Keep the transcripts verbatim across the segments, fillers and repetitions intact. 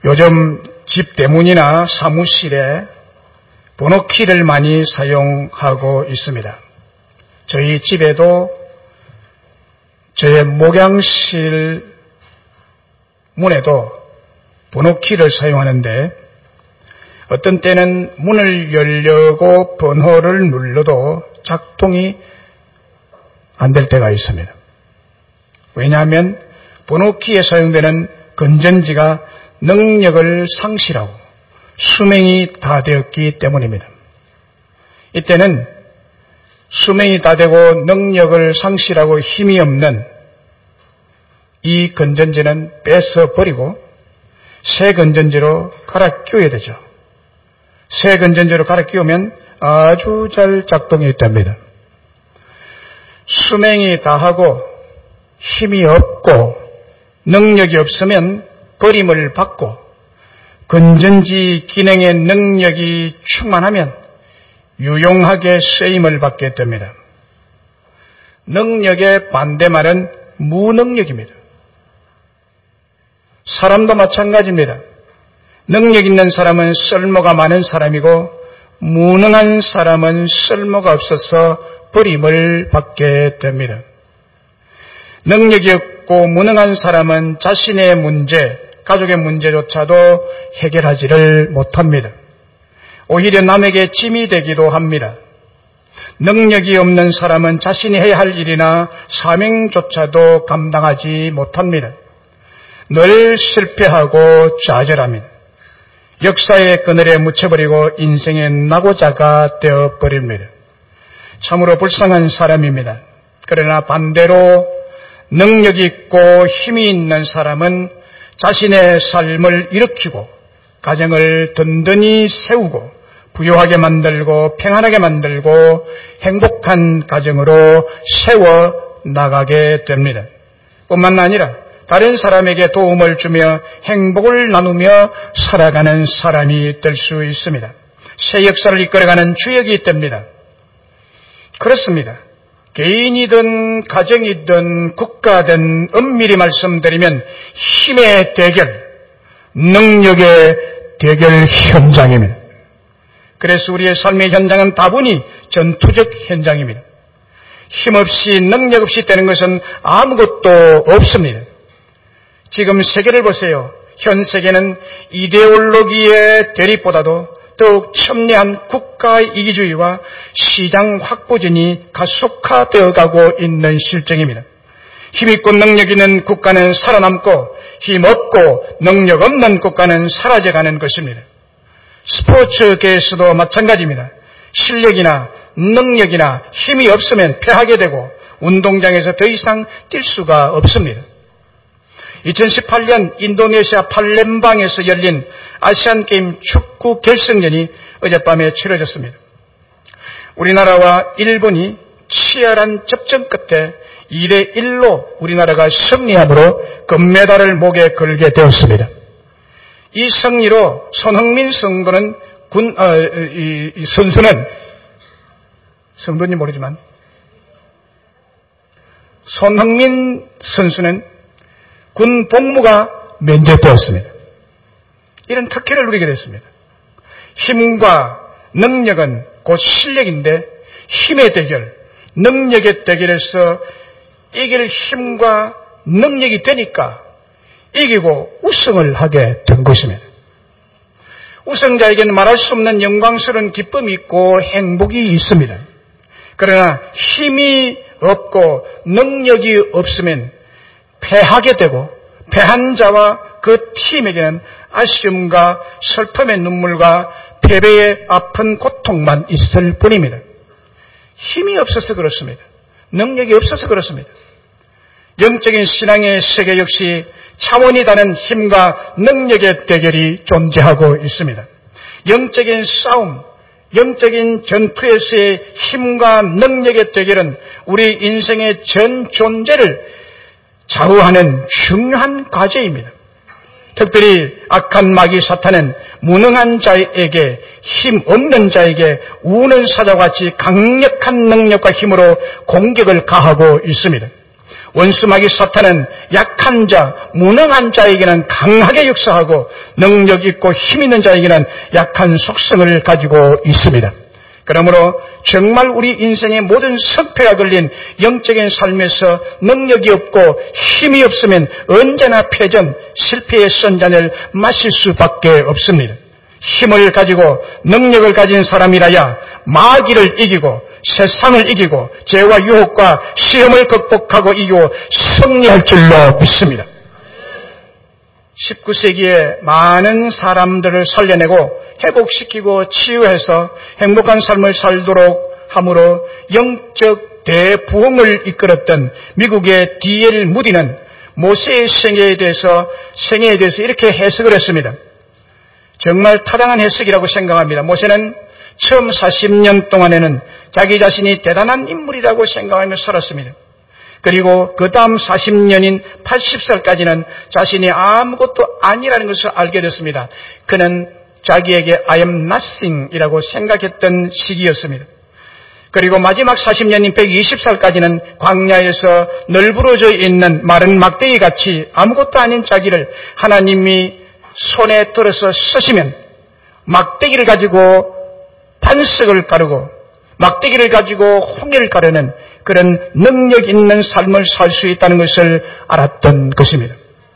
요즘 집 대문이나 사무실에 번호키를 많이 사용하고 있습니다. 저희 집에도 저의 목양실 문에도 번호키를 사용하는데 어떤 때는 문을 열려고 번호를 눌러도 작동이 안 될 때가 있습니다. 왜냐하면 번호키에 사용되는 건전지가 능력을 상실하고 수명이 다 되었기 때문입니다. 이때는 수명이 다 되고 능력을 상실하고 힘이 없는 이 건전지는 뺏어 버리고 새 건전지로 갈아 끼워야 되죠. 새 건전지로 갈아 끼우면 아주 잘 작동이 됩니다. 수명이 다하고 힘이 없고 능력이 없으면 버림을 받고 건전지 기능의 능력이 충만하면 유용하게 쓰임을 받게 됩니다. 능력의 반대말은 무능력입니다. 사람도 마찬가지입니다. 능력 있는 사람은 쓸모가 많은 사람이고 무능한 사람은 쓸모가 없어서 버림을 받게 됩니다. 능력이 없고 무능한 사람은 자신의 문제, 가족의 문제조차도 해결하지를 못합니다. 오히려 남에게 짐이 되기도 합니다. 능력이 없는 사람은 자신이 해야 할 일이나 사명조차도 감당하지 못합니다. 늘 실패하고 좌절합니다. 역사의 그늘에 묻혀버리고 인생의 낙오자가 되어버립니다. 참으로 불쌍한 사람입니다. 그러나 반대로 능력이 있고 힘이 있는 사람은 자신의 삶을 일으키고 가정을 든든히 세우고 부유하게 만들고 평안하게 만들고 행복한 가정으로 세워 나가게 됩니다. 뿐만 아니라 다른 사람에게 도움을 주며 행복을 나누며 살아가는 사람이 될 수 있습니다. 새 역사를 이끌어가는 주역이 됩니다. 그렇습니다. 개인이든 가정이든 국가든 엄밀히 말씀드리면 힘의 대결, 능력의 대결 현장입니다. 그래서 우리의 삶의 현장은 다분히 전투적 현장입니다. 힘없이 능력 없이 되는 것은 아무것도 없습니다. 지금 세계를 보세요. 현 세계는 이데올로기의 대립보다도 더욱 첨예한 국가 이기주의와 시장 확보전이 가속화되어 가고 있는 실정입니다. 힘있고 능력 있는 국가는 살아남고 힘없고 능력 없는 국가는 사라져가는 것입니다. 스포츠계에서도 마찬가지입니다. 실력이나 능력이나 힘이 없으면 패하게 되고 운동장에서 더 이상 뛸 수가 없습니다. 이천십팔 년 인도네시아 팔렘방에서 열린 아시안게임 축구 결승전이 어젯밤에 치러졌습니다. 우리나라와 일본이 치열한 접전 끝에 이 대 일로 우리나라가 승리함으로 금메달을 목에 걸게 되었습니다. 이 승리로 손흥민 선수는 군, 어, 이, 이 선수는 성도님 모르지만 손흥민 선수는 군 복무가 면제되었습니다. 이런 특혜를 누리게 됐습니다. 힘과 능력은 곧 실력인데 힘의 대결, 능력의 대결에서 이길 힘과 능력이 되니까 이기고 우승을 하게 된 것입니다. 우승자에게는 말할 수 없는 영광스러운 기쁨이 있고 행복이 있습니다. 그러나 힘이 없고 능력이 없으면 패하게 되고 패한 자와 그 팀에게는 아쉬움과 슬픔의 눈물과 패배의 아픈 고통만 있을 뿐입니다. 힘이 없어서 그렇습니다. 능력이 없어서 그렇습니다. 영적인 신앙의 세계 역시 차원이 다른 힘과 능력의 대결이 존재하고 있습니다. 영적인 싸움, 영적인 전투에서의 힘과 능력의 대결은 우리 인생의 전 존재를 좌우하는 중요한 과제입니다. 특별히 악한 마귀 사탄은 무능한 자에게 힘 없는 자에게 우는 사자와 같이 강력한 능력과 힘으로 공격을 가하고 있습니다. 원수 마귀 사탄은 약한 자, 무능한 자에게는 강하게 역사하고 능력 있고 힘 있는 자에게는 약한 속성을 가지고 있습니다. 그러므로 정말 우리 인생의 모든 성패가 걸린 영적인 삶에서 능력이 없고 힘이 없으면 언제나 패전, 실패의 선잔을 마실 수밖에 없습니다. 힘을 가지고 능력을 가진 사람이라야 마귀를 이기고 세상을 이기고 죄와 유혹과 시험을 극복하고 이기고 승리할 줄로 믿습니다. 십구 세기에 많은 사람들을 살려내고 회복시키고 치유해서 행복한 삶을 살도록 함으로 영적 대부흥을 이끌었던 미국의 디 엘 무디는 모세의 생애에 대해서 생애에 대해서 이렇게 해석을 했습니다. 정말 타당한 해석이라고 생각합니다. 모세는 처음 사십 년 동안에는 자기 자신이 대단한 인물이라고 생각하며 살았습니다. 그리고 그 다음 사십 년인 팔십 살까지는 자신이 아무것도 아니라는 것을 알게 됐습니다. 그는 자기에게 I am nothing이라고 생각했던 시기였습니다. 그리고 마지막 사십 년인 백이십 살까지는 광야에서 널브러져 있는 마른 막대기 같이 아무것도 아닌 자기를 하나님이 손에 들어서 쓰시면 막대기를 가지고 반석을 가르고 막대기를 가지고 홍해를 가르는 그런 능력 있는 삶을 살 수 있다는 것을 알았던 것입니다.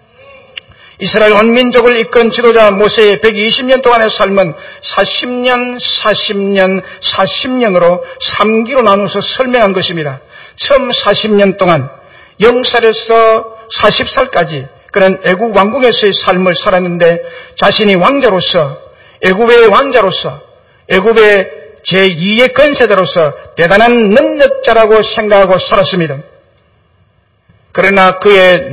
이스라엘 온 민족을 이끈 지도자 모세의 백이십 년 동안의 삶은 사십 년, 사십 년, 사십 년으로 삼 기로 나누어서 설명한 것입니다. 처음 사십 년 동안 영 살에서 마흔 살까지 그는 애굽 왕궁에서의 삶을 살았는데 자신이 왕자로서 애굽의 왕자로서 애굽의 제이의 건세자로서 대단한 능력자라고 생각하고 살았습니다. 그러나 그의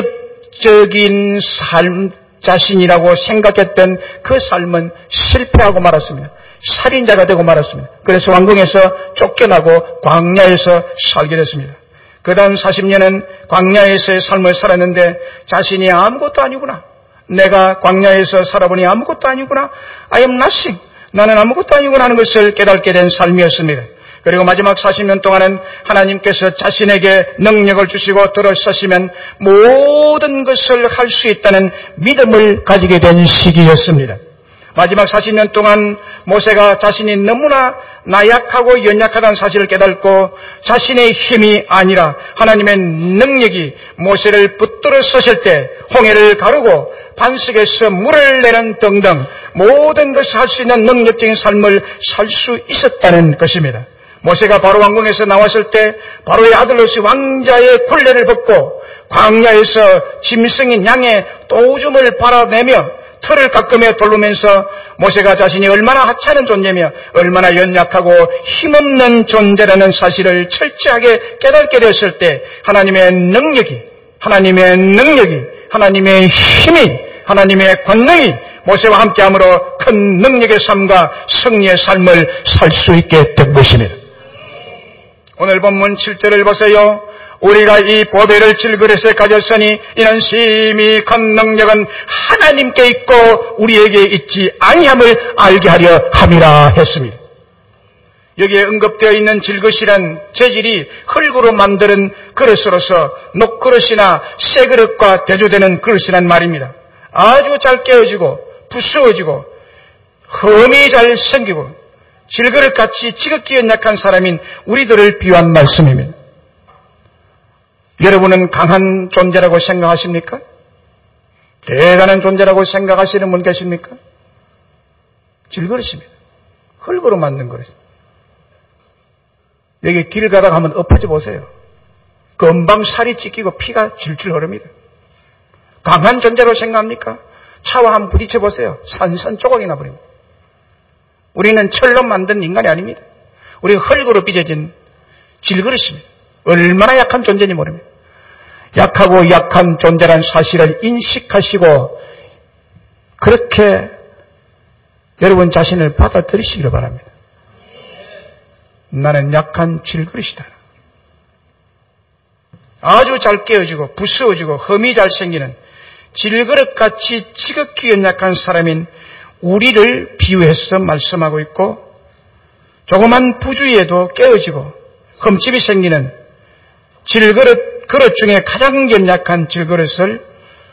능력적인 삶 자신이라고 생각했던 그 삶은 실패하고 말았습니다. 살인자가 되고 말았습니다. 그래서 왕궁에서 쫓겨나고 광야에서 살게 됐습니다. 그 다음 사십 년은 광야에서의 삶을 살았는데 자신이 아무것도 아니구나. 내가 광야에서 살아보니 아무것도 아니구나. I am nothing. 나는 아무것도 아니구나 하는 것을 깨닫게 된 삶이었습니다. 그리고 마지막 사십 년 동안은 하나님께서 자신에게 능력을 주시고 들어서시면 모든 것을 할 수 있다는 믿음을 가지게 된 시기였습니다. 마지막 사십 년 동안 모세가 자신이 너무나 나약하고 연약하다는 사실을 깨닫고 자신의 힘이 아니라 하나님의 능력이 모세를 붙들어 서실 때 홍해를 가르고 반석에서 물을 내는 등등 모든 것을 할 수 있는 능력적인 삶을 살 수 있었다는 것입니다. 모세가 바로 왕궁에서 나왔을 때 바로의 아들로서 왕자의 굴레를 벗고 광야에서 짐승인 양의 똥오줌을 빨아내며 털을 깎으며 돌르면서 모세가 자신이 얼마나 하찮은 존재며 얼마나 연약하고 힘없는 존재라는 사실을 철저하게 깨닫게 되었을 때 하나님의 능력이 하나님의 능력이 하나님의 힘이 하나님의 권능이 모세와 함께함으로 큰 능력의 삶과 승리의 삶을 살 수 있게 된 것입니다. 오늘 본문 칠 절을 보세요. 우리가 이 보배를 질그릇에 가졌으니 이는 심히 큰 능력은 하나님께 있고 우리에게 있지 아니함을 알게 하려 함이라 했습니다. 여기에 언급되어 있는 질그릇이란 재질이 흙으로 만드는 그릇으로서 녹그릇이나 쇠그릇과 대조되는 그릇이란 말입니다. 아주 잘 깨어지고 부스워지고 흠이 잘 생기고 질그릇같이 지극히 연약한 사람인 우리들을 비유한 말씀입니다. 여러분은 강한 존재라고 생각하십니까? 대단한 존재라고 생각하시는 분 계십니까? 질그릇입니다. 흙으로 만든 그릇입니다. 여기 길 가다가 한번 엎어져 보세요. 금방 살이 찢기고 피가 줄줄 흐릅니다. 강한 존재로 생각합니까? 차와 한번 부딪혀 보세요. 산산 조각이 나버립니다. 우리는 철로 만든 인간이 아닙니다. 우리는 흙으로 빚어진 질그릇입니다. 얼마나 약한 존재인지 모릅니다. 약하고 약한 존재라는 사실을 인식하시고 그렇게 여러분 자신을 받아들이시기를 바랍니다. 나는 약한 질그릇이다. 아주 잘 깨어지고 부스워지고 흠이 잘 생기는 질그릇같이 지극히 연약한 사람인 우리를 비유해서 말씀하고 있고 조그만 부주의에도 깨어지고 흠집이 생기는 질그릇 그릇 중에 가장 연약한 질그릇을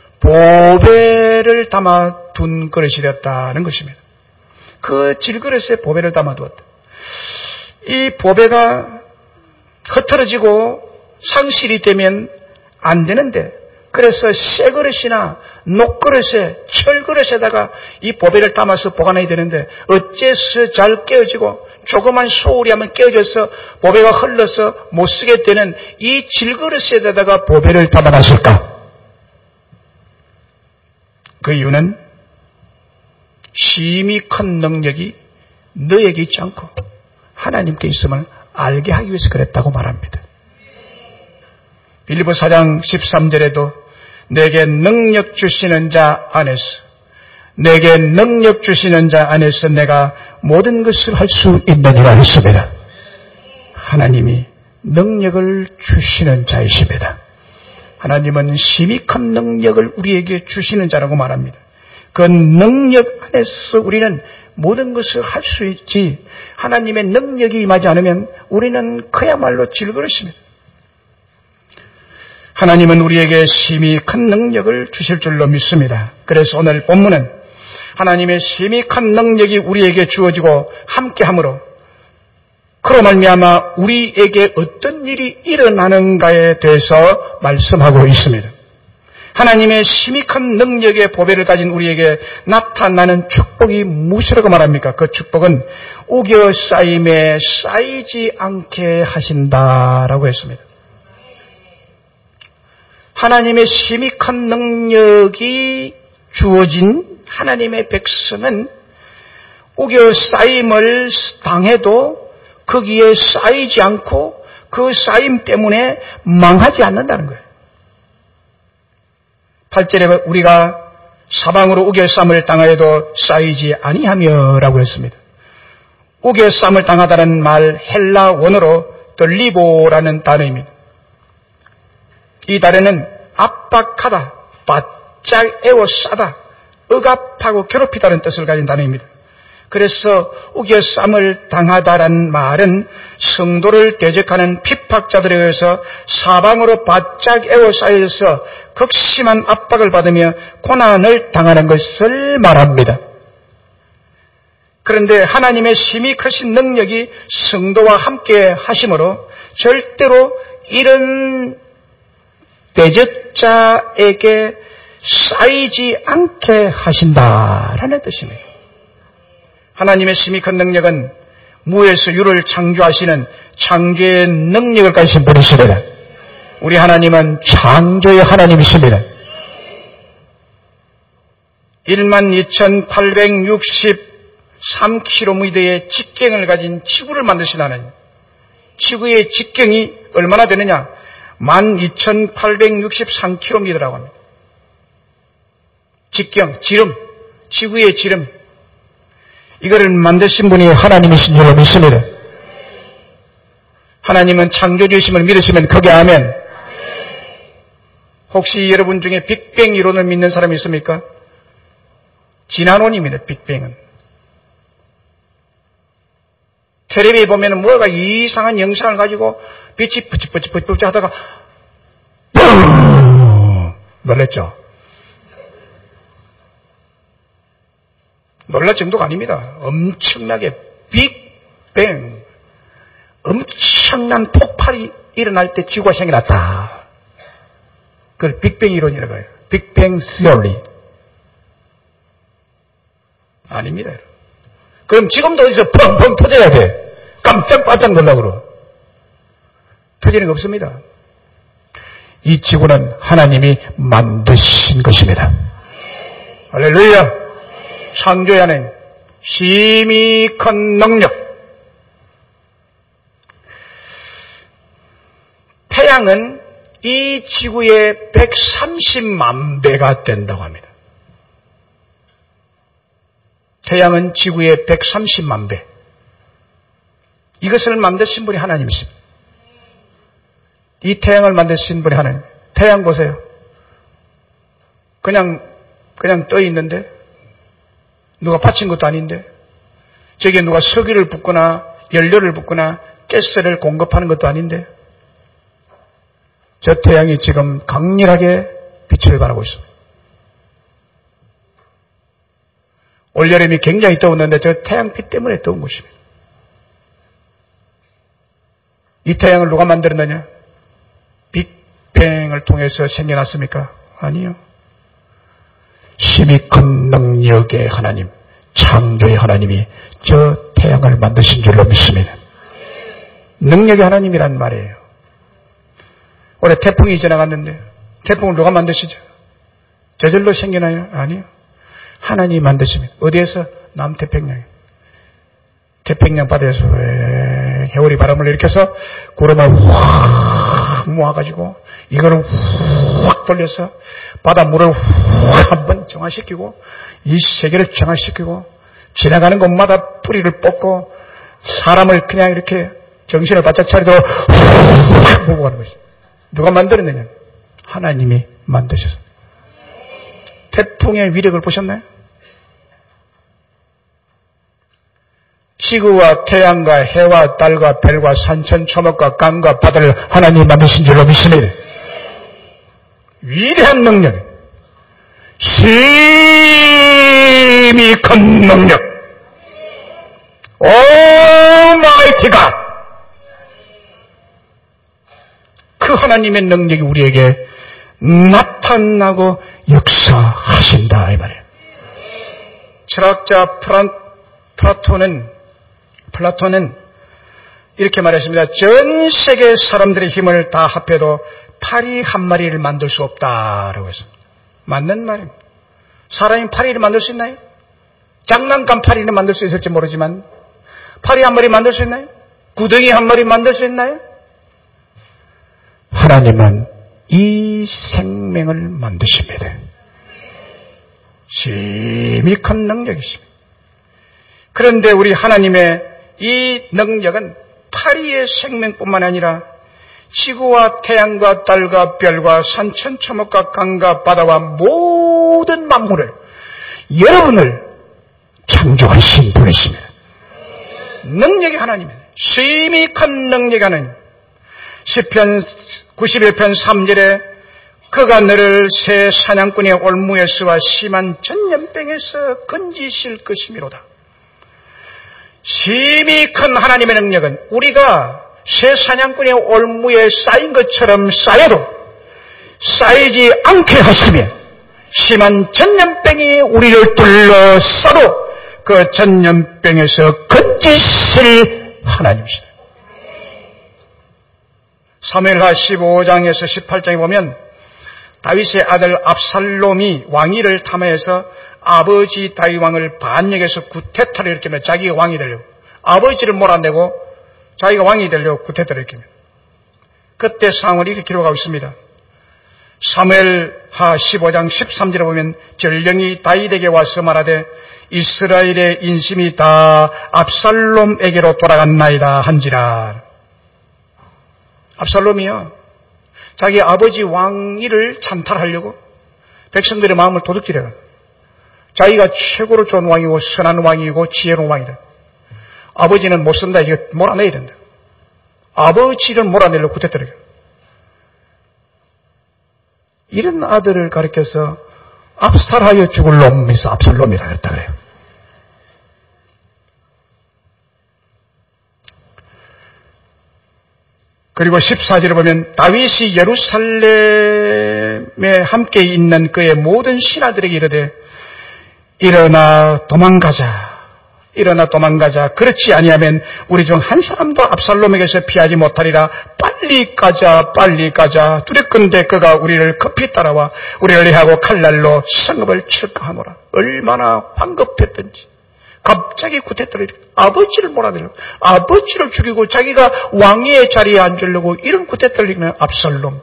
보배를 담아 둔 그릇이 되었다는 것입니다. 그 질그릇에 보배를 담아 두었다. 이 보배가 흐트러지고 상실이 되면 안 되는데, 그래서 새 그릇이나 녹그릇에, 철그릇에다가 이 보배를 담아서 보관해야 되는데, 어째서 잘 깨어지고 조그만 소울이 하면 깨어져서 보배가 흘러서 못 쓰게 되는 이 질그릇에다가 보배를 담아놨을까? 그 이유는 심히 큰 능력이 너에게 있지 않고 하나님께 있음을 알게 하기 위해서 그랬다고 말합니다. 빌립보 사 장 십삼 절에도 내게 능력 주시는 자 안에서, 내게 능력 주시는 자 안에서 내가 모든 것을 할 수 있느니라 했습니다. 하나님이 능력을 주시는 자이십니다. 하나님은 심히 큰 능력을 우리에게 주시는 자라고 말합니다. 그 능력 안에서 우리는 모든 것을 할 수 있지, 하나님의 능력이 임하지 않으면 우리는 그야말로 질그릇입니다. 하나님은 우리에게 심히 큰 능력을 주실 줄로 믿습니다. 그래서 오늘 본문은 하나님의 심히 큰 능력이 우리에게 주어지고 함께함으로 그로 말미암아 우리에게 어떤 일이 일어나는가에 대해서 말씀하고 있습니다. 하나님의 심히 큰 능력의 보배를 가진 우리에게 나타나는 축복이 무엇이라고 말합니까? 그 축복은 우겨 쌓임에 쌓이지 않게 하신다라고 했습니다. 하나님의 심히 큰 능력이 주어진 하나님의 백성은 우겨 쌓임을 당해도 거기에 쌓이지 않고 그 쌓임 때문에 망하지 않는다는 거예요. 팔 절에 우리가 사방으로 우겨쌈을 당하여도 쌓이지 아니하며라고 했습니다. 우겨쌈을 당하다는 말 헬라 원어로 들리보라는 단어입니다. 이 단어는 압박하다, 바짝 에워싸다, 억압하고 괴롭히다는 뜻을 가진 단어입니다. 그래서 우겨쌈을 당하다라는 말은 성도를 대적하는 핍박자들에 의해서 사방으로 바짝 에워싸여서 극심한 압박을 받으며 고난을 당하는 것을 말합니다. 그런데 하나님의 심히 크신 능력이 성도와 함께 하심으로 절대로 이런 대적자에게 쌓이지 않게 하신다라는 뜻입니다. 하나님의 심히 큰 능력은 무에서 유를 창조하시는 창조의 능력을 가지신 분이십니다. 우리 하나님은 창조의 하나님이십니다. 만 이천팔백육십삼 킬로미터의 직경을 가진 지구를 만드신 하나님. 지구의 직경이 얼마나 되느냐? 만 이천팔백육십삼 킬로미터라고 합니다. 직경, 지름, 지구의 지름. 이거를 만드신 분이 하나님이신 줄로 믿습니다. 하나님은 창조주이심을 믿으시면 크게 아멘. 혹시 여러분 중에 빅뱅 이론을 믿는 사람이 있습니까? 진화론입니다. 빅뱅은. 텔레비에 보면 뭐가 이상한 영상을 가지고 빛이 뿌ጭ뿌ጭ뿌ጭ 하다가 놀랬죠? 놀랄 정도가 아닙니다. 엄청나게 빅뱅, 엄청난 폭발이 일어날 때 지구가 생겨났다. 그걸 빅뱅 이론이라고 해요. 빅뱅 시어리. 아닙니다. 그럼 지금도 어디서 펑펑 터져야 돼. 깜짝깜짝 놀라고. 터지는 거 없습니다. 이 지구는 하나님이 만드신 것입니다. 할렐루야. 창조의 하나님, 심히 큰 능력. 태양은 이 지구의 백삼십만 배가 된다고 합니다. 태양은 지구의 백삼십만 배. 이것을 만드신 분이 하나님이십니다. 이 태양을 만드신 분이 하나님. 태양 보세요. 그냥, 그냥 떠 있는데, 누가 받친 것도 아닌데, 저기에 누가 석유를 붓거나 연료를 붓거나 가스를 공급하는 것도 아닌데, 저 태양이 지금 강렬하게 빛을 발하고 있습니다. 올여름이 굉장히 더웠는데 저 태양빛 때문에 더운 것입니다. 이 태양을 누가 만들었느냐? 빅뱅을 통해서 생겨났습니까? 아니요. 힘이 큰 능력의 하나님, 창조의 하나님이 저 태양을 만드신 줄로 믿습니다. 능력의 하나님이란 말이에요. 올해 태풍이 지나갔는데 태풍을 누가 만드시죠? 저절로 생겨나요? 아니요. 하나님이 만드십니다. 어디에서? 남태평양. 태평양 바다에서 해오리 바람을 일으켜서 구름을 확 모아가지고 이거를 확 돌려서 바다 물을 확 한번 정화시키고 이 세계를 정화시키고 지나가는 곳마다 뿌리를 뽑고 사람을 그냥 이렇게 정신을 바짝 차리도록 확 몰고 가는 것이. 누가 만들었느냐? 하나님이 만드셨어요. 태풍의 위력을 보셨나요? 지구와 태양과 해와 달과 별과 산천 초목과 강과 바다를 하나님이 만드신 줄로 믿습니다. 위대한 능력, 힘이 큰 능력, 오마이티 갓. 그 하나님의 능력이 우리에게 나타나고 역사하신다 이 말이에요. 철학자 프란, 플라톤은 플라톤은 이렇게 말했습니다. 전 세계 사람들의 힘을 다 합해도 파리 한 마리를 만들 수 없다라고 했습니다. 맞는 말입니다. 사람이 파리를 만들 수 있나요? 장난감 파리를 만들 수 있을지 모르지만 파리 한 마리 만들 수 있나요? 구덩이 한 마리 만들 수 있나요? 하나님은 이 생명을 만드십니다. 힘이 큰 능력이십니다. 그런데 우리 하나님의 이 능력은 파리의 생명뿐만 아니라 지구와 태양과 달과 별과 산천 초목과 강과 바다와 모든 만물을 여러분을 창조하신 분이십니다. 능력이 하나님입니다. 힘이 큰 능력이 하나님. 시편 구십일 편 삼 절에 그가 너를 새 사냥꾼의 올무에서와 심한 전염병에서 건지실 것이미로다. 힘이 큰 하나님의 능력은 우리가 새 사냥꾼의 올무에 쌓인 것처럼 쌓여도 쌓이지 않게 하시며 심한 전염병이 우리를 둘러싸도 그 전염병에서 건지실 하나님이시다. 사무엘하 십오 장에서 십팔 장에 보면 다윗의 아들 압살롬이 왕위를 탐하여서 아버지 다윗 왕을 반역해서 구테타를 일으키며 자기가 왕이 되려고 아버지를 몰아내고 자기가 왕이 되려고 구테타를 일으키며 그때 상황을 이렇게 기록하고 있습니다. 사무엘하 십오 장 십삼 절에 보면 전령이 다윗에게 와서 말하되 이스라엘의 인심이 다 압살롬에게로 돌아갔나이다 한지라. 압살롬이요 자기 아버지 왕위를 찬탈하려고 백성들의 마음을 도둑질해요. 자기가 최고로 좋은 왕이고 선한 왕이고 지혜로운 왕이다. 아버지는 못 쓴다. 이거 몰아내야 된다. 아버지를 몰아내려고 구태더래요. 이런 아들을 가리켜서 압살하여 죽을 놈에서 압살롬이라 그랬다 그래요. 그리고 십사 절에 보면 다윗이 예루살렘에 함께 있는 그의 모든 신하들에게 이르되 일어나 도망가자. 일어나 도망가자. 그렇지 아니하면 우리 중 한 사람도 압살롬에게서 피하지 못하리라. 빨리 가자. 빨리 가자. 두렵건대 그가 우리를 급히 따라와 우리를 해하고 칼날로 성읍을 칠까 하노라. 얼마나 황급했던지. 갑자기 구태타를 아버지를 몰아내려고 아버지를 죽이고 자기가 왕위의 자리에 앉으려고 이런 구태타를 일으키는 압살롬.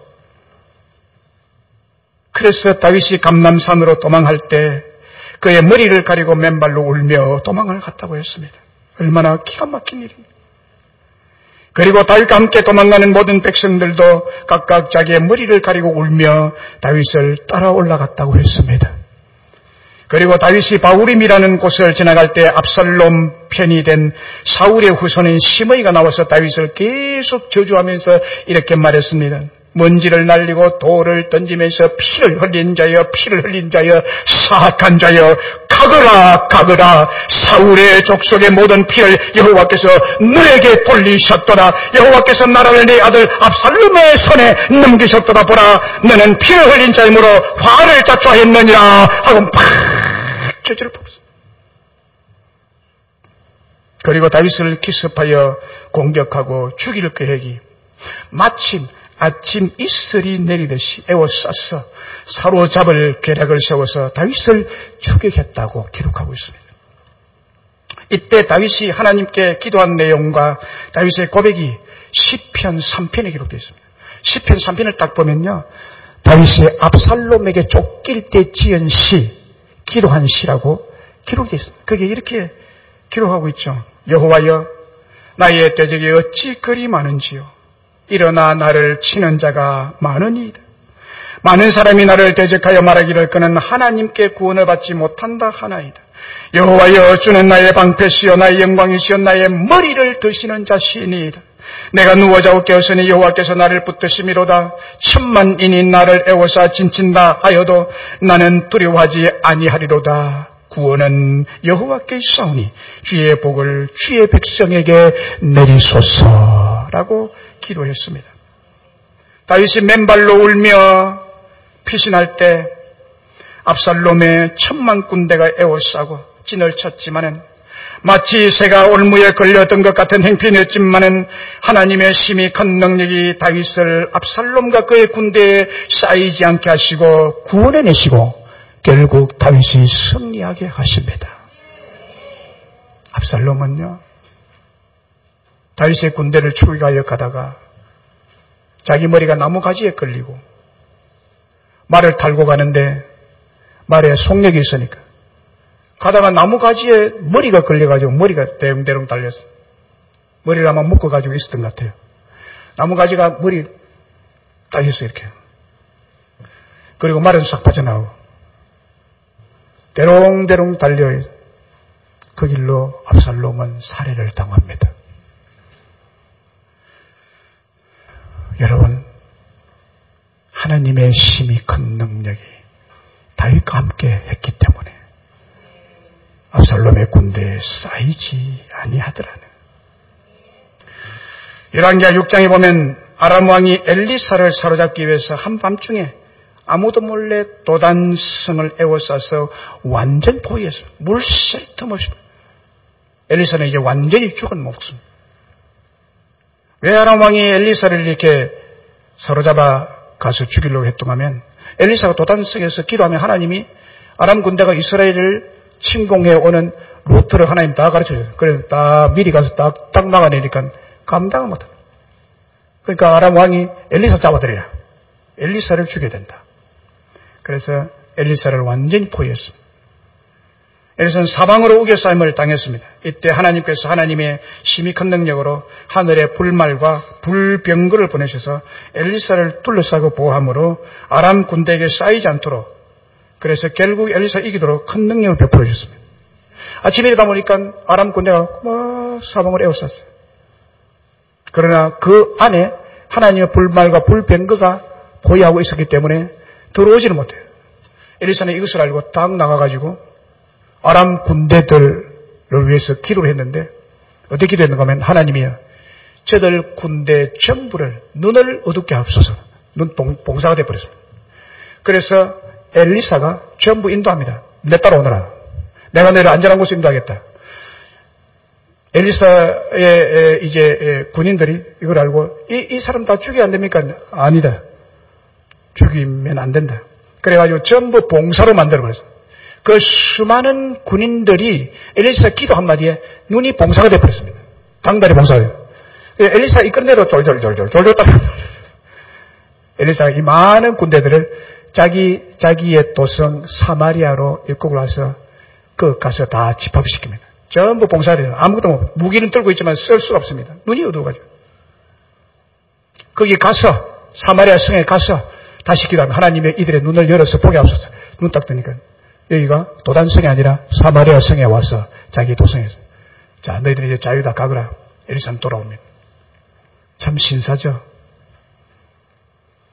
그래서 다윗이 감람산으로 도망할 때 그의 머리를 가리고 맨발로 울며 도망을 갔다고 했습니다. 얼마나 기가 막힌 일입니다. 그리고 다윗과 함께 도망가는 모든 백성들도 각각 자기의 머리를 가리고 울며 다윗을 따라 올라갔다고 했습니다. 그리고 다윗이 바후림이라는 곳을 지나갈 때 압살롬 편이 된 사울의 후손인 시므이가 나와서 다윗을 계속 저주하면서 이렇게 말했습니다. 먼지를 날리고 돌을 던지면서 피를 흘린 자여 피를 흘린 자여 사악한 자여 가거라 가거라. 사울의 족속의 모든 피를 여호와께서 너에게 돌리셨도다. 여호와께서 나라를 내 아들 압살롬의 손에 넘기셨도다. 보라, 너는 피를 흘린 자이므로 화를 자초하였느니라 하고 팍 저주를 뽑았습니다. 그리고 다윗을 기습하여 공격하고 죽일 계획이 마침 아침 이슬이 내리듯이 에워싸서 사로잡을 계략을 세워서 다윗을 추격했다고 기록하고 있습니다. 이때 다윗이 하나님께 기도한 내용과 다윗의 고백이 시편 삼 편에 기록되어 있습니다. 시편 삼 편을 딱 보면요, 다윗이 압살롬에게 쫓길 때 지은 시, 기도한 시라고 기록되어 있습니다. 그게 이렇게 기록하고 있죠. 여호와여, 나의 대적이 어찌 그리 많은지요. 일어나 나를 치는 자가 많으니이다. 많은 사람이 나를 대적하여 말하기를 그는 하나님께 구원을 받지 못한다 하나이다. 여호와여, 주는 나의 방패시여 나의 영광이시여 나의 머리를 드시는 자시니이다. 내가 누워 자고 깨었으니 여호와께서 나를 붙드심이로다. 천만인이 나를 애워싸 진친다 하여도 나는 두려워하지 아니하리로다. 구원은 여호와께 있사오니 주의 복을 주의 백성에게 내리소서라고 기도했습니다. 다윗이 맨발로 울며 피신할 때 압살롬의 천만 군대가 에워싸고 진을 쳤지만은 마치 새가 올무에 걸려든 것 같은 행편이었지만은 하나님의 심히 큰 능력이 다윗을 압살롬과 그의 군대에 쌓이지 않게 하시고 구원해내시고 결국 다윗이 승리하게 하십니다. 압살롬은요, 다윗의 군대를 추격하여 가다가 자기 머리가 나무가지에 걸리고 말을 탈고 가는데 말에 속력이 있으니까 가다가 나무가지에 머리가 걸려가지고 머리가 대롱대롱 달렸어. 머리를 아마 묶어가지고 있었던 것 같아요. 나무가지가 머리 따였어 이렇게. 그리고 말은 싹 빠져나오고 대롱대롱 달려 그 길로 압살롬은 살해를 당합니다. 여러분, 하나님의 심히 큰 능력이 다윗과 함께 했기 때문에 압살롬의 군대에 쌓이지 아니하더라는. 열왕기하 육 장에 보면 아람 왕이 엘리사를 사로잡기 위해서 한밤중에 아무도 몰래 도단성을 에워싸서 완전 포위했어요. 물 쉴 틈 없이. 엘리사는 이제 완전히 죽은 목숨. 왜 아람 왕이 엘리사를 이렇게 사로잡아 가서 죽이려고 했던 하면 엘리사가 도단성에서 기도하면 하나님이 아람 군대가 이스라엘을 침공해 오는 루트를 하나님 다 가르쳐줘요. 그래서 딱 미리 가서 딱, 딱 막아내니까 감당을 못합니다. 그러니까 아람 왕이 엘리사 잡아들여라. 엘리사를 죽여야 된다. 그래서 엘리사를 완전히 포위했습니다. 엘리사는 사방으로 우겨싸임을 당했습니다. 이때 하나님께서 하나님의 심히 큰 능력으로 하늘에 불말과 불병거를 보내셔서 엘리사를 둘러싸고 보호함으로 아람 군대에게 쌓이지 않도록, 그래서 결국 엘리사 이기도록 큰 능력을 베풀어 주셨습니다. 아침에 일어나 보니까 아람 군대가 막 사방을 에워쌌어요. 그러나 그 안에 하나님의 불말과 불병거가 보유하고 있었기 때문에 들어오지는 못해요. 엘리사는 이것을 알고 딱 나가가지고 아람 군대들을 위해서 기도를 했는데 어떻게 기도했는가 하면 하나님이여, 저들 군대 전부를 눈을 어둡게 하옵소서. 눈 봉사가 되어버렸습니다. 그래서 엘리사가 전부 인도합니다. 내 따라오너라. 내가 너를 안전한 곳에 인도하겠다. 엘리사의 이제 군인들이 이걸 알고 이, 이 사람 다 죽여야 안 됩니까? 아니다. 죽이면 안 된다. 그래가지고 전부 봉사로 만들어버렸어요. 그 수많은 군인들이 엘리사 기도 한마디에 눈이 봉사가 되어버렸습니다. 당달이 봉사가 돼요. 엘리사 이끌내로 졸졸졸졸 졸졸 따라 엘리사가 이 많은 군대들을 자기, 자기의 도성 사마리아로 입국을 와서 그 가서 다 집합시킵니다. 전부 봉사를 해요. 아무것도 못, 무기는 들고 있지만 쓸 수가 없습니다. 눈이 어두워가지고. 거기 가서, 사마리아 성에 가서 다시 기도하면 하나님의 이들의 눈을 열어서 보게 하옵소서. 눈 딱 뜨니까 여기가 도단성이 아니라 사마리아 성에 와서 자기 도성에서, 자, 너희들이 이제 자유다 가거라. 엘리사는 돌아옵니다. 참 신사죠.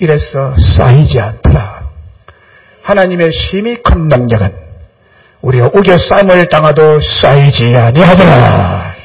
이래서 쌓이지 않더라. 하나님의 심히 큰 능력은 우리가 우겨 싸움을 당하도 쌓이지 아니하더라.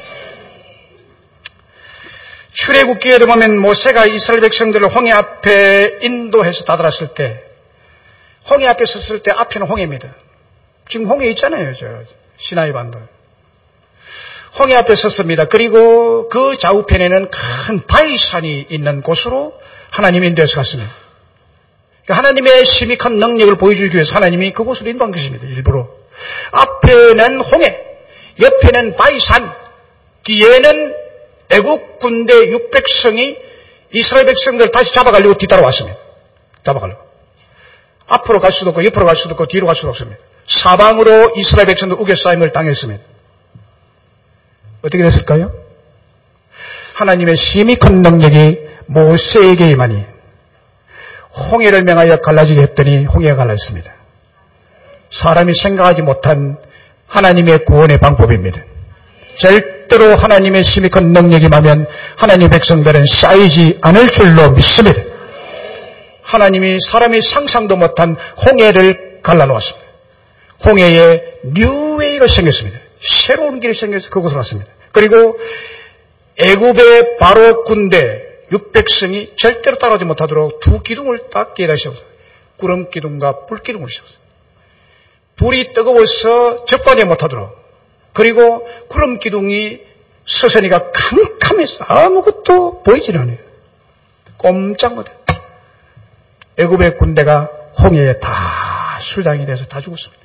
출애굽기에도 보면 모세가 이스라엘 백성들을 홍해 앞에 인도해서 다다랐을 때, 홍해 앞에 섰을 때 앞에는 홍해입니다. 지금 홍해 있잖아요, 저 시나이 반도. 홍해 앞에 섰습니다. 그리고 그 좌우편에는 큰 바위산이 있는 곳으로 하나님이 인도해서 갔습니다. 하나님의 심히 큰 능력을 보여주기 위해서 하나님이 그곳으로 인도한 것입니다. 일부러. 앞에는 홍해, 옆에는 바위산, 뒤에는 애국 군대 육백성이 이스라엘 백성들을 다시 잡아가려고 뒤따라왔습니다. 잡아가려고. 앞으로 갈 수도 없고 옆으로 갈 수도 없고 뒤로 갈 수도 없습니다. 사방으로 이스라엘 백성들 우겨싸임을 당했습니다. 어떻게 됐을까요? 하나님의 심히 큰 능력이 모세에게 임하니 홍해를 명하여 갈라지게 했더니 홍해가 갈라졌습니다. 사람이 생각하지 못한 하나님의 구원의 방법입니다. 절대로 하나님의 심히 큰 능력이 임하면 하나님의 백성들은 쌓이지 않을 줄로 믿습니다. 하나님이 사람이 상상도 못한 홍해를 갈라놓았습니다. 홍해에 뉴웨이가 생겼습니다. 새로운 길이 생겨서 그곳으로 왔습니다. 그리고 애굽의 바로 군대 육백성이 절대로 따라오지 못하도록 두 기둥을 딱 끼에다 씌웠어요. 구름 기둥과 불 기둥을 씌웠어요. 불이 뜨거워서 접근하지 못하도록. 그리고 구름 기둥이 서선이가 캄캄해서 아무것도 보이질 않아요. 꼼짝 못해요. 애굽의 군대가 홍해에 다 술당이 돼서 다 죽었습니다.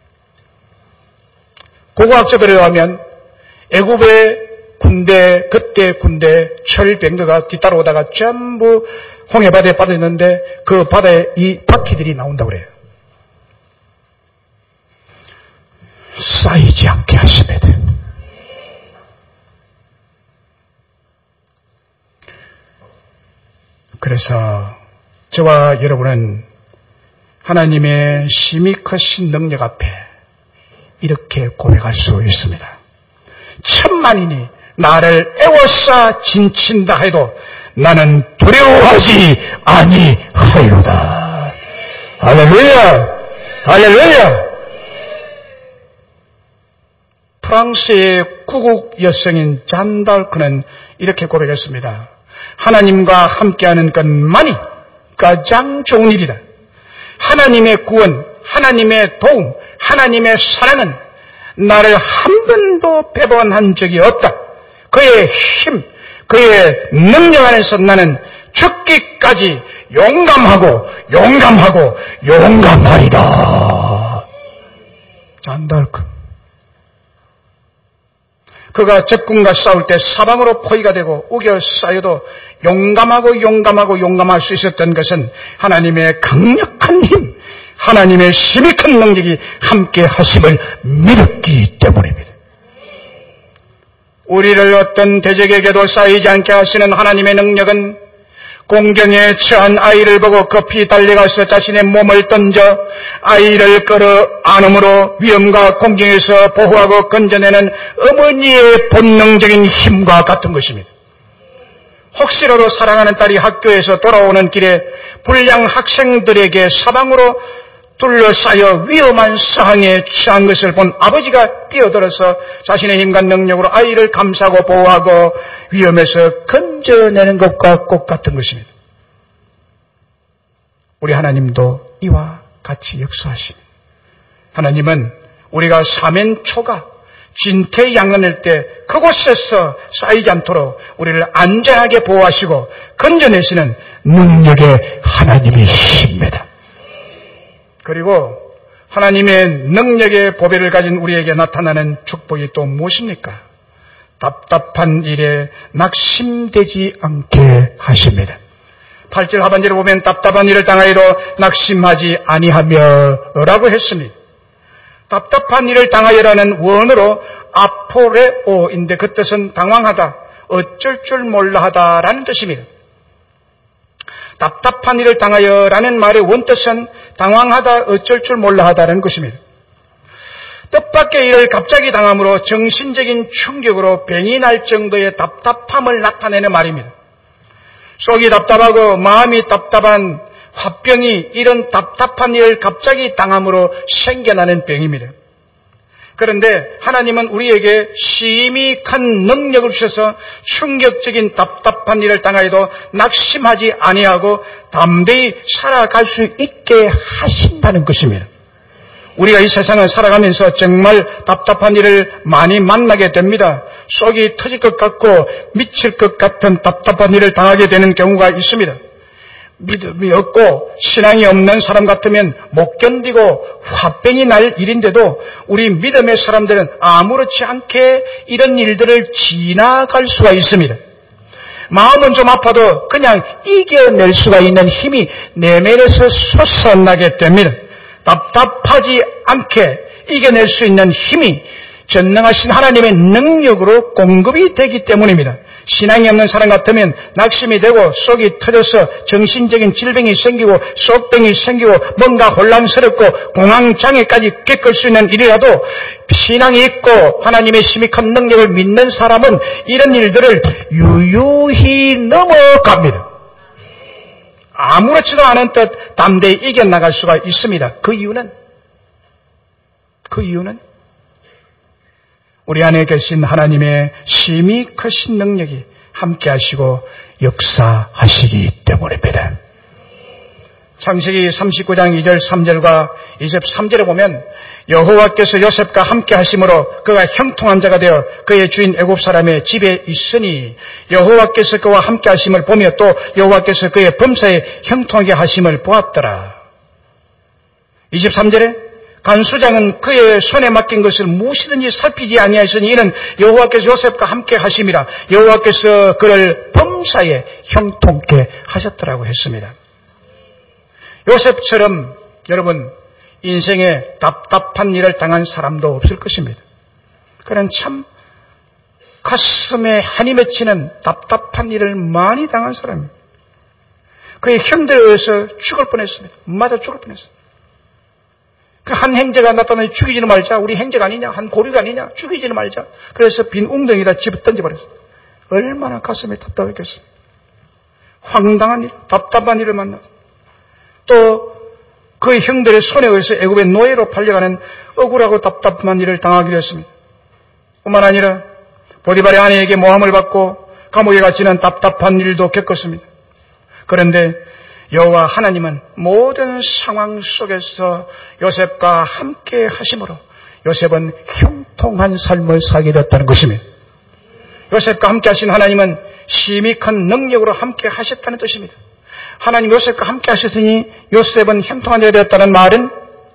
고고학자들에 의하면 애굽의 군대, 그때 군대 철병거가 뒤따라오다가 전부 홍해바다에 빠져있는데 그 바다에 이 바퀴들이 나온다고 그래요. 쌓이지 않게 하십니다. 그래서 저와 여러분은 하나님의 심히 크신 능력 앞에 이렇게 고백할 수 있습니다. 천만인이 나를 애워싸 진친다 해도 나는 두려워하지 아니하리로다. 할렐루야! 할렐루야! 프랑스의 구국 여성인 잔달크는 이렇게 고백했습니다. 하나님과 함께하는 것만이 가장 좋은 일이다. 하나님의 구원, 하나님의 도움, 하나님의 사랑은 나를 한 번도 배반한 적이 없다. 그의 힘, 그의 능력 안에서 나는 죽기까지 용감하고 용감하고 용감하리다. 잔달크. 그가 적군과 싸울 때 사방으로 포위가 되고 우겨 쌓여도 용감하고 용감하고 용감할 수 있었던 것은 하나님의 강력한 힘, 하나님의 힘이 큰 능력이 함께 하심을 믿었기 때문입니다. 우리를 어떤 대적에게도 쌓이지 않게 하시는 하나님의 능력은 공경에 처한 아이를 보고 급히 달려가서 자신의 몸을 던져 아이를 끌어 안음으로 위험과 공경에서 보호하고 건져내는 어머니의 본능적인 힘과 같은 것입니다. 혹시라도 사랑하는 딸이 학교에서 돌아오는 길에 불량 학생들에게 사방으로 둘러싸여 위험한 상황에 처한 것을 본 아버지가 뛰어들어서 자신의 힘과 능력으로 아이를 감싸고 보호하고 위험에서 건져내는 것과 똑같은 것입니다. 우리 하나님도 이와 같이 역사하십니다. 하나님은 우리가 사면초가 진퇴양난할 때 그곳에서 쌓이지 않도록 우리를 안전하게 보호하시고 건져내시는 능력의 하나님이십니다. 그리고 하나님의 능력의 보배를 가진 우리에게 나타나는 축복이 또 무엇입니까? 답답한 일에 낙심되지 않게 하십니다. 팔 절 하반절을 보면 답답한 일을 당하여도 낙심하지 아니하며 라고 했습니다. 답답한 일을 당하여라는 원어로 아포레오인데 그 뜻은 당황하다, 어쩔 줄 몰라 하다라는 뜻입니다. 답답한 일을 당하여라는 말의 원뜻은 당황하다, 어쩔 줄 몰라 하다라는 것입니다. 뜻밖의 일을 갑자기 당함으로 정신적인 충격으로 병이 날 정도의 답답함을 나타내는 말입니다. 속이 답답하고 마음이 답답한 화병이 이런 답답한 일을 갑자기 당함으로 생겨나는 병입니다. 그런데 하나님은 우리에게 심히 큰 능력을 주셔서 충격적인 답답한 일을 당하여도 낙심하지 아니하고 담대히 살아갈 수 있게 하신다는 것입니다. 우리가 이 세상을 살아가면서 정말 답답한 일을 많이 만나게 됩니다. 속이 터질 것 같고 미칠 것 같은 답답한 일을 당하게 되는 경우가 있습니다. 믿음이 없고 신앙이 없는 사람 같으면 못 견디고 화병이 날 일인데도 우리 믿음의 사람들은 아무렇지 않게 이런 일들을 지나갈 수가 있습니다. 마음은 좀 아파도 그냥 이겨낼 수가 있는 힘이 내면에서 솟아나게 됩니다. 답답하지 않게 이겨낼 수 있는 힘이 전능하신 하나님의 능력으로 공급이 되기 때문입니다. 신앙이 없는 사람 같으면 낙심이 되고 속이 터져서 정신적인 질병이 생기고 속병이 생기고 뭔가 혼란스럽고 공황장애까지 겪을 수 있는 일이라도 신앙이 있고 하나님의 심히 큰 능력을 믿는 사람은 이런 일들을 유유히 넘어갑니다. 아무렇지도 않은 듯 담대히 이겨나갈 수가 있습니다. 그 이유는 그 이유는 우리 안에 계신 하나님의 심히 크신 능력이 함께 하시고 역사하시기 때문입니다. 창세기 삼십구 장 이 절 삼 절과 이십삼 절에 보면 여호와께서 요셉과 함께 하심으로 그가 형통한 자가 되어 그의 주인 애굽 사람의 집에 있으니 여호와께서 그와 함께 하심을 보며 또 여호와께서 그의 범사에 형통하게 하심을 보았더라. 이십삼 절에 간수장은 그의 손에 맡긴 것을 무엇이든지 살피지 아니하였으니 이는 여호와께서 요셉과 함께 하심이라. 여호와께서 그를 범사에 형통케 하셨더라고 했습니다. 요셉처럼 여러분 인생에 답답한 일을 당한 사람도 없을 것입니다. 그는 참 가슴에 한이 맺히는 답답한 일을 많이 당한 사람입니다. 그의 형들에 의해서 죽을 뻔했습니다. 맞아 죽을 뻔했습니다. 그 한 형제가 나타나서 죽이지는 말자. 우리 형제가 아니냐. 한 고리가 아니냐. 죽이지는 말자. 그래서 빈 웅덩이에다 집어 던져버렸어요. 얼마나 가슴이 답답했겠어요. 황당한 일, 답답한 일을 만나서 또 그 형들의 손에 의해서 애굽의 노예로 팔려가는 억울하고 답답한 일을 당하기도 했습니다. 뿐만 아니라 보디발의 아내에게 모함을 받고 감옥에 갇히는 답답한 일도 겪었습니다. 그런데 여호와 하나님은 모든 상황 속에서 요셉과 함께 하심으로 요셉은 형통한 삶을 살게 되었다는 것입니다. 요셉과 함께 하신 하나님은 심히 큰 능력으로 함께 하셨다는 뜻입니다. 하나님 요셉과 함께 하셨으니 요셉은 형통한 자가 되었다는 말은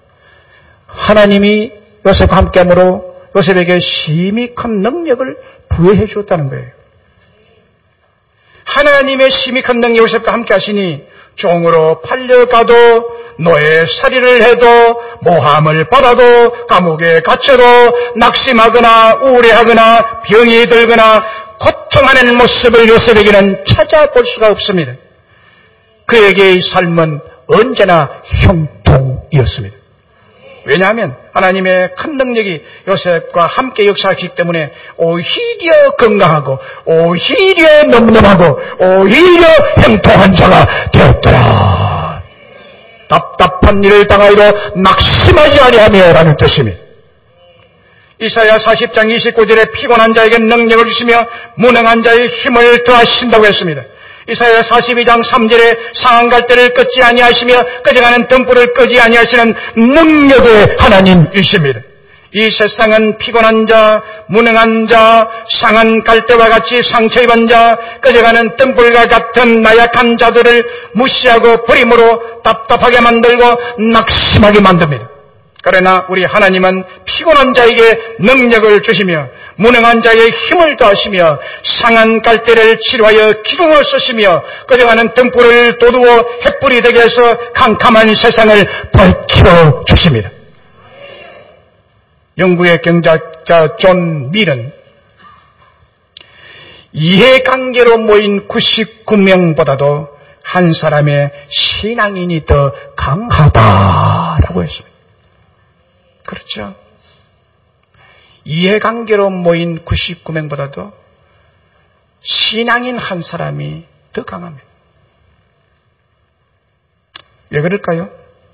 하나님이 요셉과 함께함으로 요셉에게 심히 큰 능력을 부여해 주었다는 거예요. 하나님의 심히 큰 능력이 요셉과 함께 하시니 종으로 팔려가도 노예살이를 해도 모함을 받아도 감옥에 갇혀도 낙심하거나 우울해하거나 병이 들거나 고통하는 모습을 요셉에게는 찾아볼 수가 없습니다. 그에게의 삶은 언제나 형통이었습니다. 왜냐하면 하나님의 큰 능력이 요셉과 함께 역사하기 때문에 오히려 건강하고 오히려 넘넘하고 오히려 형통한 자가 되었더라. 답답한 일을 당하여도 낙심하지 아니하며 라는 뜻입니다. 이사야 사십 장 이십구 절에 피곤한 자에게 능력을 주시며 무능한 자의 힘을 더하신다고 했습니다. 이사야 사십이 장 삼 절에 상한 갈대를 끄지 아니하시며 꺼져가는 등불을 끄지 아니하시는 능력의 하나님이십니다. 이 세상은 피곤한 자, 무능한 자, 상한 갈대와 같이 상처 입은 자, 꺼져가는 등불과 같은 나약한 자들을 무시하고 버림으로 답답하게 만들고 낙심하게 만듭니다. 그러나 우리 하나님은 피곤한 자에게 능력을 주시며 무능한 자에게 힘을 더하시며 상한 갈대를 치료하여 기둥을 쓰시며 꺼져가는 등불을 돋우어 햇불이 되게 해서 캄캄한 세상을 밝혀 주십니다. 영국의 경제학자 존 밀은 이해관계로 모인 구십구 명보다도 한 사람의 신앙인이 더 강하다라고 했습니다. 그렇죠. 이해관계로 모인 구십구 명보다도 신앙인 한 사람이 더 강합니다. 왜 그럴까요?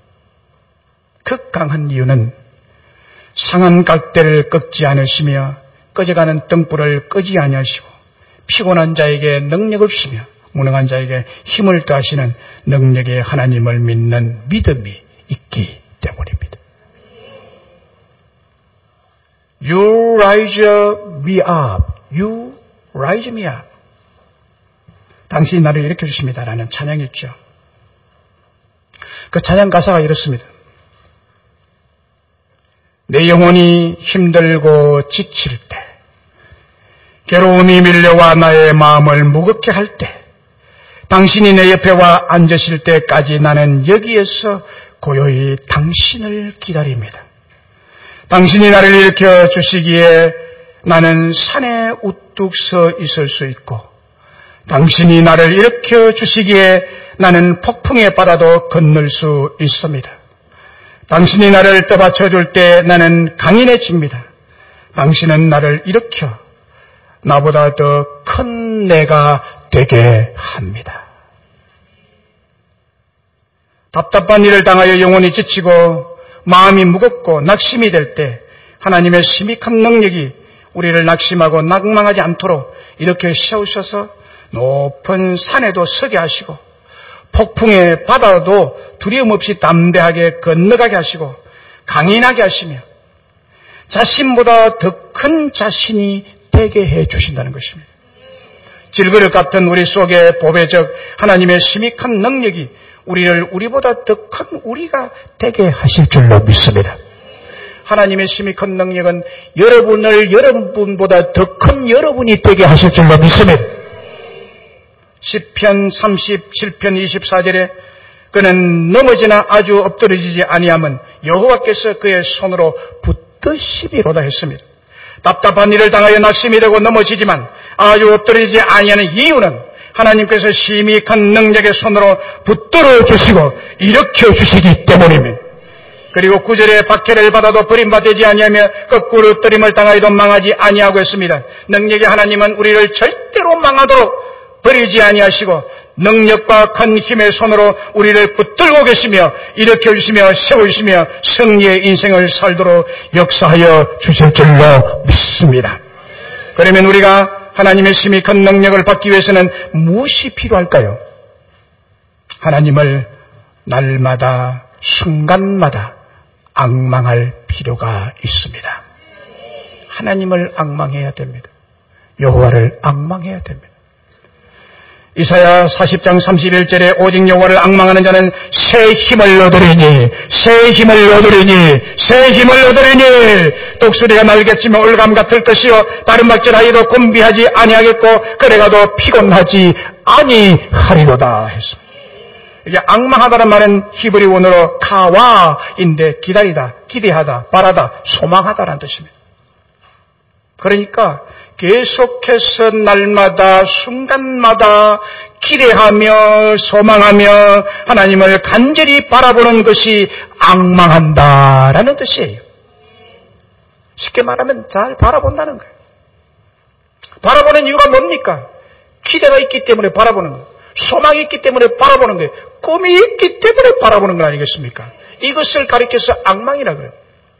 그 강한 이유는 상한 갈대를 꺾지 않으시며 꺼져가는 등불을 끄지 아니하시고 피곤한 자에게 능력 없으며 무능한 자에게 힘을 더하시는 능력의 하나님을 믿는 믿음이 있기 때문입니다. You rise me up. You rise me up. 당신이 나를 일으켜 주십니다라는 찬양이 있죠. 그 찬양 가사가 이렇습니다. 내 영혼이 힘들고 지칠 때, 괴로움이 밀려와 나의 마음을 무겁게 할 때, 당신이 내 옆에 와 앉으실 때까지 나는 여기에서 고요히 당신을 기다립니다. 당신이 나를 일으켜 주시기에 나는 산에 우뚝 서 있을 수 있고, 당신이 나를 일으켜 주시기에 나는 폭풍의 바다도 건널 수 있습니다. 당신이 나를 떠받쳐 줄 때 나는 강인해집니다. 당신은 나를 일으켜 나보다 더 큰 내가 되게 합니다. 답답한 일을 당하여 영혼이 지치고 마음이 무겁고 낙심이 될 때 하나님의 심익한 능력이 우리를 낙심하고 낭망하지 않도록 이렇게 세우셔서 높은 산에도 서게 하시고 폭풍의 바다도 두려움 없이 담대하게 건너가게 하시고 강인하게 하시며 자신보다 더 큰 자신이 되게 해 주신다는 것입니다. 질그릇 같은 우리 속에 보배적 하나님의 심익한 능력이 우리를 우리보다 더 큰 우리가 되게 하실 줄로 믿습니다. 하나님의 심익한 능력은 여러분을 여러분보다 더 큰 여러분이 되게 하실 줄로 믿습니다. 시편 삼십칠 편 이십사 절에 그는 넘어지나 아주 엎드러지지 아니함은 여호와께서 그의 손으로 붙드시리로다 했습니다. 답답한 일을 당하여 낙심이 되고 넘어지지만 아주 엎드러지지 아니하는 이유는 하나님께서 심익한 능력의 손으로 붙들어 주시고 일으켜 주시기 때문입니다. 그리고 구 절에 박해를 받아도 버림받지 아니하며 거꾸로 엎드림을 당하여도 망하지 아니하고 했습니다. 능력의 하나님은 우리를 절대로 망하도록 버리지 아니하시고 능력과 큰 힘의 손으로 우리를 붙들고 계시며 일으켜 주시며 세우시며 승리의 인생을 살도록 역사하여 주실 줄로 믿습니다. 그러면 우리가 하나님의 심익한 능력을 받기 위해서는 무엇이 필요할까요? 하나님을 날마다 순간마다 앙망할 필요가 있습니다. 하나님을 앙망해야 됩니다. 여호와를 앙망해야 됩니다. 이사야 사십 장 삼십일 절에 오직 여호와를 앙망하는 자는 새 힘을 얻으리니 새 힘을 얻으리니 새 힘을 얻으리니 독수리가 날겠지만 올감 같을 것이요 다른 박질하여도 곤비하지 아니하겠고 그래가도 피곤하지 아니하리로다 했습니다. 이게 앙망하다는 말은 히브리 원어로 카와인데 기다리다, 기대하다, 바라다, 소망하다라는 뜻입니다. 그러니까 계속해서 날마다 순간마다 기대하며 소망하며 하나님을 간절히 바라보는 것이 앙망한다라는 뜻이에요. 쉽게 말하면 잘 바라본다는 거예요. 바라보는 이유가 뭡니까? 기대가 있기 때문에 바라보는 거예요. 소망이 있기 때문에 바라보는 거예요. 꿈이 있기 때문에 바라보는 거 아니겠습니까? 이것을 가리켜서 앙망이라고 그래요.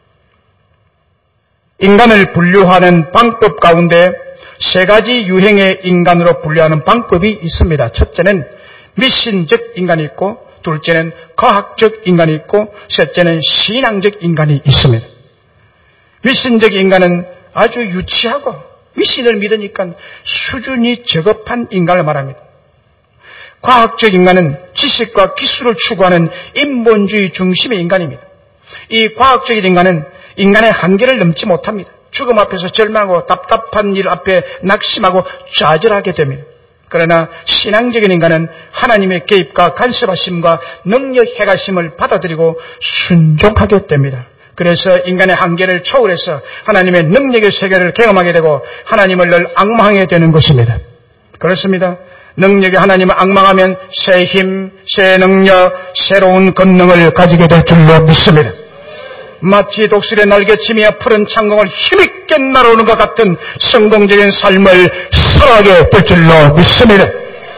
인간을 분류하는 방법 가운데 세 가지 유형의 인간으로 분류하는 방법이 있습니다. 첫째는 미신적 인간이 있고, 둘째는 과학적 인간이 있고, 셋째는 신앙적 인간이 있습니다. 미신적 인간은 아주 유치하고 미신을 믿으니까 수준이 저급한 인간을 말합니다. 과학적 인간은 지식과 기술을 추구하는 인본주의 중심의 인간입니다. 이 과학적인 인간은 인간의 한계를 넘지 못합니다. 죽음 앞에서 절망하고 답답한 일 앞에 낙심하고 좌절하게 됩니다. 그러나 신앙적인 인간은 하나님의 개입과 간섭하심과 능력 행하심을 받아들이고 순종하게 됩니다. 그래서 인간의 한계를 초월해서 하나님의 능력의 세계를 경험하게 되고 하나님을 늘 앙망하게 되는 것입니다. 그렇습니다. 능력의 하나님을 앙망하면 새 힘, 새 능력, 새로운 권능을 가지게 될 줄로 믿습니다. 마치 독수리의 날개치며 푸른 창공을 힘있게 날아오는 것 같은 성공적인 삶을 살아가게 될 줄로 믿습니다.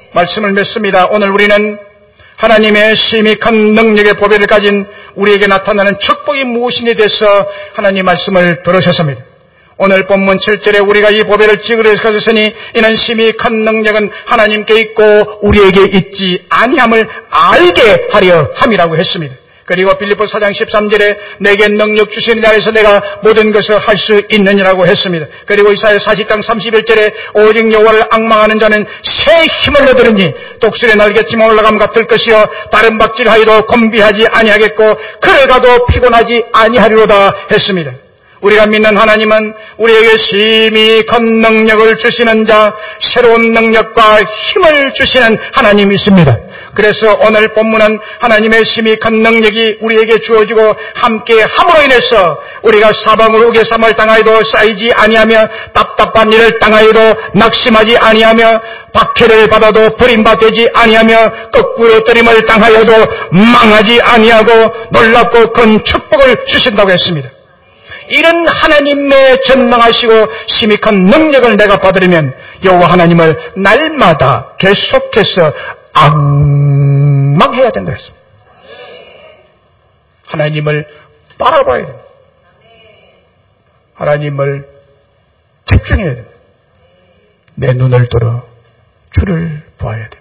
말씀을 맺습니다. 오늘 우리는 하나님의 심히 큰 능력의 보배를 가진 우리에게 나타나는 축복이 무엇인지에 대해서 하나님 말씀을 들으셨습니다. 오늘 본문 칠 절에 우리가 이 보배를 찌그러졌으니 이는 심히 큰 능력은 하나님께 있고 우리에게 있지 아니함을 알게 하려 함이라고 했습니다. 그리고 빌립보 사 장 십삼 절에 내게 능력 주시는 자에서 내가 모든 것을 할 수 있느니라고 했습니다. 그리고 이사야 사십 장 삼십일 절에 오직 여호와를 앙망하는 자는 새 힘을 얻으리니 독수리의 날개치마 올라감 같을 것이요 다른 박질하여도 곤비하지 아니하겠고 걸어가도 피곤하지 아니하리로다 했습니다. 우리가 믿는 하나님은 우리에게 심히 큰 능력을 주시는 자, 새로운 능력과 힘을 주시는 하나님이십니다. 그래서 오늘 본문은 하나님의 심히 큰 능력이 우리에게 주어지고 함께 함으로 인해서 우리가 사방으로 우겨삼을 당하여도 쌓이지 아니하며 답답한 일을 당하여도 낙심하지 아니하며 박해를 받아도 버림받지 아니하며 거꾸로 떨림을 당하여도 망하지 아니하고 놀랍고 큰 축복을 주신다고 했습니다. 이런 하나님의 전능하시고 심히 큰 능력을 내가 받으려면 여호와 하나님을 날마다 계속해서 앙망해야 된다 했습니다. 하나님을 바라봐야 됩니다. 하나님을 집중해야 됩니다. 내 눈을 들어 주를 보아야 됩니다.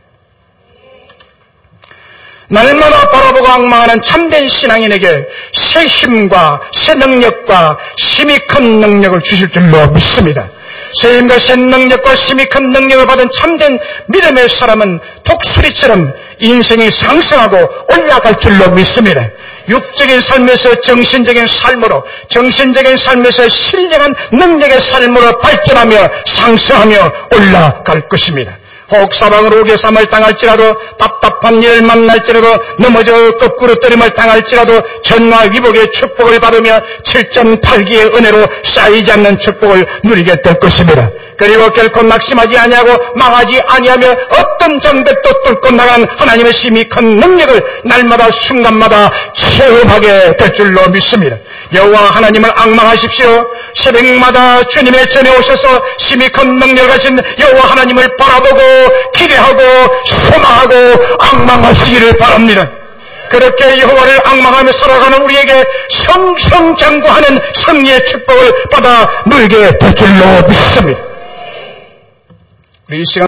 날마다 바라보고 앙망하는 참된 신앙인에게 새 힘과 새 능력과 심히 큰 능력을 주실 줄로 믿습니다. 새 힘과 새 능력과 심히 큰 능력을 받은 참된 믿음의 사람은 독수리처럼 인생이 상승하고 올라갈 줄로 믿습니다. 육적인 삶에서 정신적인 삶으로, 정신적인 삶에서 신령한 능력의 삶으로 발전하며 상승하며 올라갈 것입니다. 혹 사방으로 우겨삼을 당할지라도 답답한 일을 만날지라도 넘어져 거꾸로 떨림을 당할지라도 전화 위복의 축복을 받으며 칠 점 팔 기의 은혜로 쌓이지 않는 축복을 누리게 될 것입니다. 그리고 결코 낙심하지 아니하고 망하지 아니하며 어떤 장벽도 뚫고 나간 하나님의 심히 큰 능력을 날마다 순간마다 체험하게 될 줄로 믿습니다. 여호와 하나님을 앙망하십시오. 새벽마다 주님의 전에 오셔서 심히 큰 능력을 가진 여호와 하나님을 바라보고 기대하고 소망하고 앙망하시기를 바랍니다. 그렇게 여호와를 앙망하며 살아가는 우리에게 성성장구하는 승리의 축복을 받아 누리게 될 줄로 믿습니다. 우리 이 시간